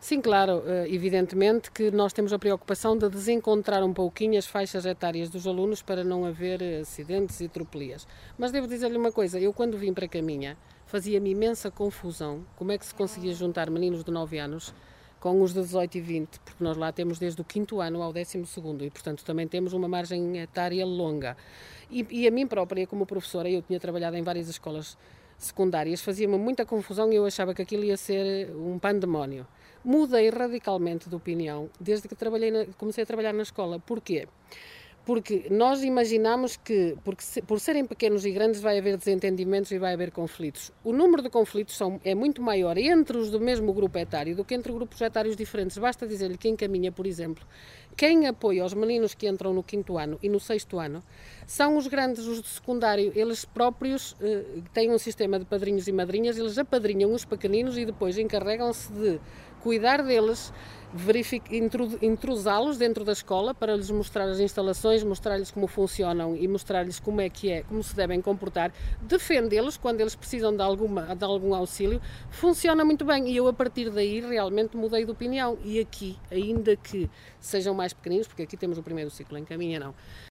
Sim, claro, evidentemente que nós temos a preocupação de desencontrar um pouquinho as faixas etárias dos alunos para não haver acidentes e tropelias. Mas devo dizer-lhe uma coisa, eu quando vim para Caminha fazia-me imensa confusão como é que se conseguia juntar meninos de 9 anos com os de 18 e 20, porque nós lá temos desde o 5º ano ao 12º e, portanto, também temos uma margem etária longa. E a mim própria, como professora, eu tinha trabalhado em várias escolas secundárias, fazia-me muita confusão e eu achava que aquilo ia ser um pandemónio. Mudei radicalmente de opinião desde que comecei a trabalhar na escola. Porquê? Porque nós imaginamos que, por serem pequenos e grandes, vai haver desentendimentos e vai haver conflitos. O número de conflitos é muito maior entre os do mesmo grupo etário do que entre grupos etários diferentes. Basta dizer-lhe que em Caminha, por exemplo, quem apoia os meninos que entram no 5º ano e no 6º ano são os grandes, os de secundário. Eles próprios têm um sistema de padrinhos e madrinhas, eles apadrinham os pequeninos e depois encarregam-se de cuidar deles, intrusá-los dentro da escola para lhes mostrar as instalações, mostrar-lhes como funcionam e mostrar-lhes como como se devem comportar, defendê-los quando eles precisam de algum auxílio. Funciona muito bem e eu a partir daí realmente mudei de opinião. E aqui, ainda que sejam mais pequeninos, porque aqui temos o primeiro ciclo, em Caminha não,